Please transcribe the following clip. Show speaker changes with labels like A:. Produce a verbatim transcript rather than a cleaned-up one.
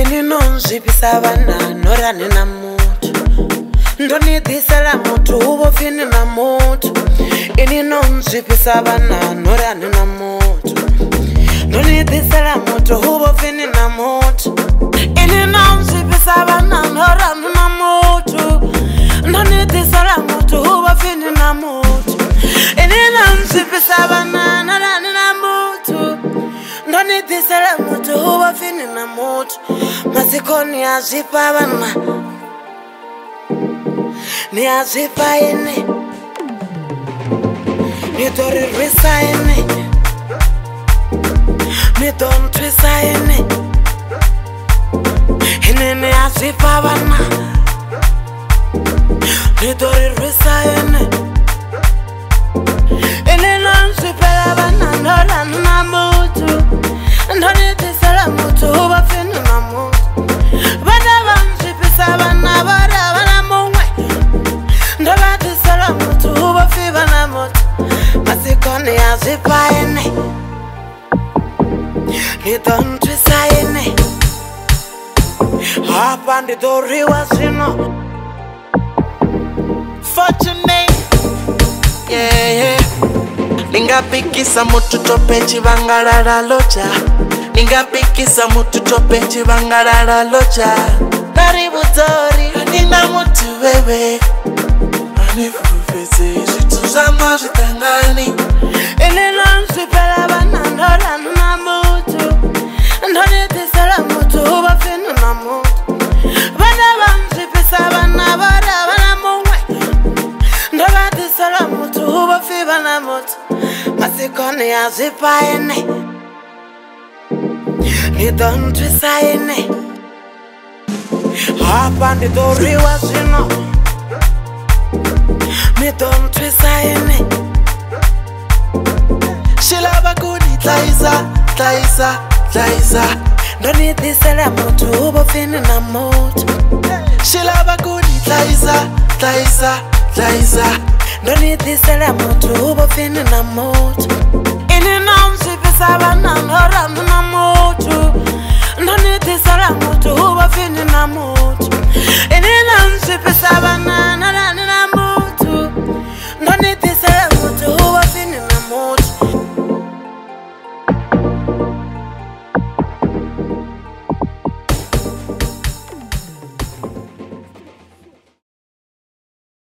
A: Ini non zwipisa vana norani na mutu Ndoni disala mutu uvo fini na mutu Ini non zwipisa vana norani na mutu Ndoni disala mutu uvo fini na mutu Ini non zwipisa vana norani na mutu Ndoni disala mutu uvo fini na mutu Ini non zwipisa vana norani na mutu Ndoni disala mutu uvo fini na mutu Masikoni azipa vana Ni azipa ene Ni tori risa ene Ni don twisa ene Ene ni azipa vana Ni tori risa ene Ene non zwipela vana Nola na mutu Ndoni disala mutu uva fini na mutu Vana vanzvipisa vana vara vana mumwe Ndavatisala mutu uva fiva na mutu Masikoni azipa ene Nidontrisa ene Hapa ndidoriwa zvino
B: Fortunate, yeah, yeah. Ningapikisa mutu tope chivangalala locha Ningapikisa mutu tope chivangalala locha Naribu tori, nina mutu wewe Anifufese, jitu zama jitangani
A: Ini non-zwipela vana nora na mutu Ndoni tisala mutu uva fini na mutu Vana vanzvipisa vana vara vana mumwe Ndova tisala mutu uva fiva na mutu Masikoni azipa ene Nidontrisa ene Hapa ndidoriwa zvino Nidontrisa ene
B: Shilava kuni tlaisa, tlaisa, tlaisa
A: Ndoni disala mutu uvo fini na mutu
B: Shilava kuni tlaisa, tlaisa, tlaisa
A: Ndoni disala mutu uvo fini na mutu Ini non zwipisa vana norani na mutu Ndoni disala mutu uvo fini na mutu Ini non zwipisa vana